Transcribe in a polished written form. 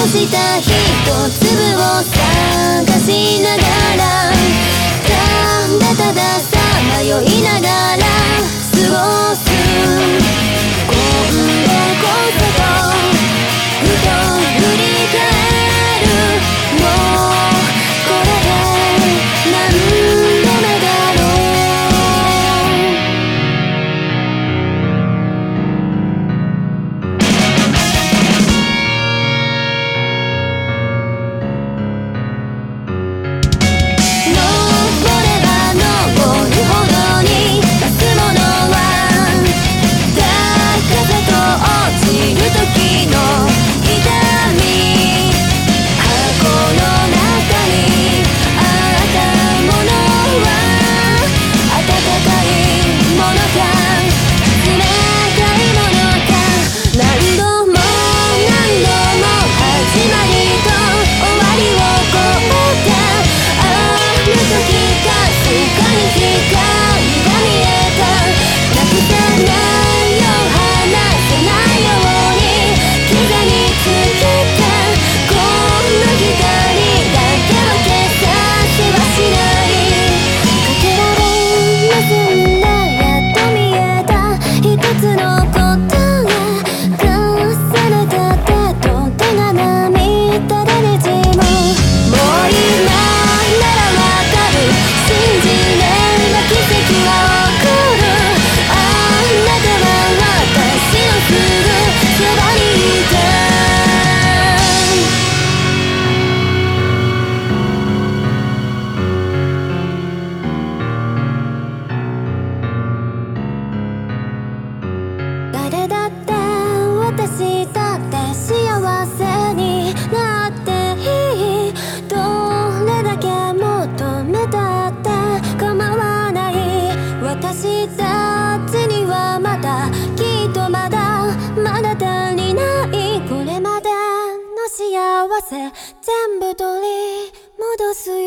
した一粒を探しながら、ただたださまよいながら過ごす。今度こそとふと振り返る。もうこれで何度目だろう。登れば登るほどに増すものは、風と落ちる時の痛み。箱の中にあったものは、温かいものか冷たいものか。何度も何度も始まりと終わりをこった。あの時かすかに光が見えた。なくさないよ離せないように膝につけた。この光だけは消させはしない。かけられませんだ。やっと見えた一つの答え。重ねた手と手が涙でにじむ。もう今ならわかる。信じれば奇跡は起こる。あなたは私のすぐそばにいた。誰だって私だって幸せになっていい。どれだけ求めたって構わない。私たちにはまだきっとまだ足りない。これまでの幸せ全部取り戻すよ。